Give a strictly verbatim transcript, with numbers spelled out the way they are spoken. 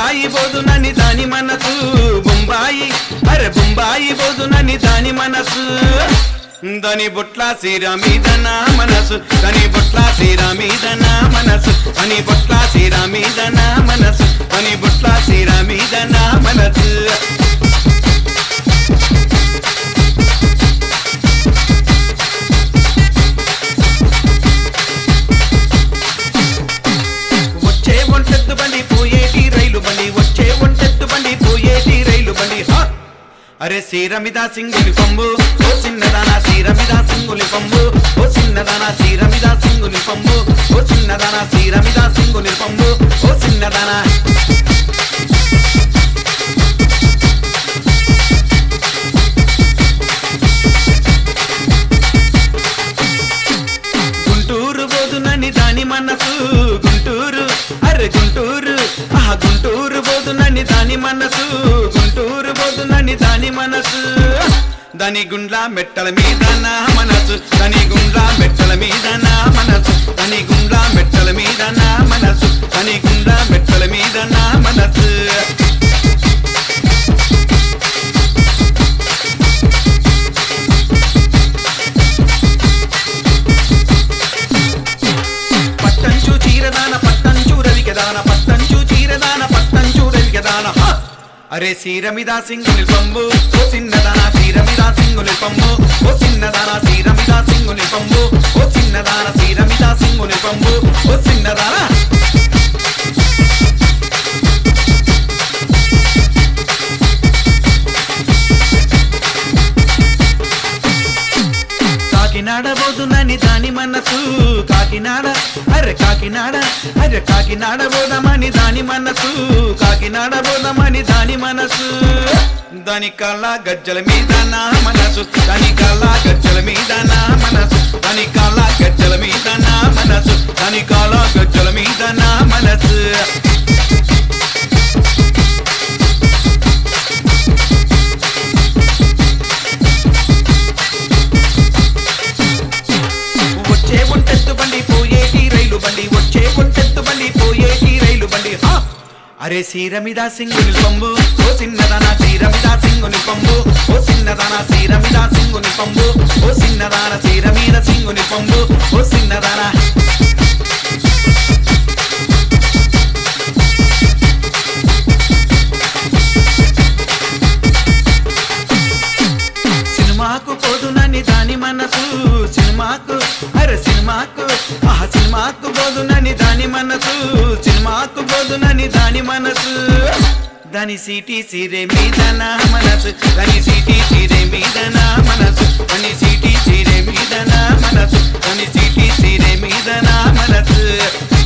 బొంబాయి బోదునని దాని మనసు బొంబాయి అరే బొంబాయి బోదునని దాని మనసు దాని బొట్ల సీర మీద నా మనసు దాని బొట్ల సీర మీద నా మనసు దాని బొట్ల సీర మీద నా మనసు దాని బొట్ల సీర మీద నా మనసు వచ్చే ఒంటెత్తు బండి పోయేటి రైలు బండి వచ్చే ఒంటెత్తు బండి పోయేటి రైలు బండి హా అరే సీరమిద సింగులి పంబు ఓ చిన్నదానా సీరమిద సింగులి పంబు ఓ చిన్నదానా సీరమిద సింగులి పంబు ఓ చిన్నదానా సీరమిద సింగులి పంబు ఓ చిన్నదానా గుంటూరు బోదునని దాని మనసు గుంటూరు అరే గుంటూరు ఆ గుంటూరు బోదునని దాని మనసు గుంటూరు బోదునని దాని మనసు దాని గుండ్ల మెట్టల మీద నా మనసు దాని గుండ్ల మెట్టల మీద నా మనసు దాని గుండ్ల మెట్టల మీద నా మనసు దాని గుండ్ల మెట్టల మీద నా మనసు పట్టంచు చీరదాన పట్టంచు రవికదాన పట్టంచు చీరదాన పట్టంచు రవికదాన అరే సీరమిద సింగులి పంబు ఓ చిన్నదానా సీరమిద సింగులి పంబు ఓ చిన్నదానా సీరమిద సింగులి పంబు ఓ చిన్నదానా సీరమిద సింగులి పంబు ఓ చిన్నదానా కాకినాడ బోదునని దాని మనసు కాకినాడ అరే కాకినాడ అరే కాకినాడ బోదమని దాని మనసు కాకినాడ బోదమని దాని మనసు దాని కళ్ళ గజ్జల మీద నా మనసు దాని కళ్ళ గజ్జల మీద నా మనసు దాని కళ్ళ గజ్జల మీద నా మనసు దాని కళ్ళ గజ్జల మీద నా మనసు వచ్చే ఒంటెత్తు బండి పోయేటి రైలు బండి వచ్చే ఒంటెత్తు బండి పోయేటి రైలు బండి హా అరే సీరమిద సింగుని పంబు ఓ చిన్నదానా సీరమిద సింగుని పంబు ఓ చిన్నదానా సీరమిద సింగుని పంబు ఓ చిన్నదానా సీరమిద సింగుని పంబు ఓ చిన్నదానా సినిమాకు పోదునని దాని మనసు సినిమాకు అరే సినిమాకు ఆ సినిమాకు పోదునని దాని మనసు సినిమాకు పోదునని దాని మనసు దాని సీటీ సీరే మీద నా మనసు దాని సీటీ సీరే మీద నా మనసు దాని సీటీ సీరే మీద నా మనసు దాని సీటీ సీరే మీద నా మనసు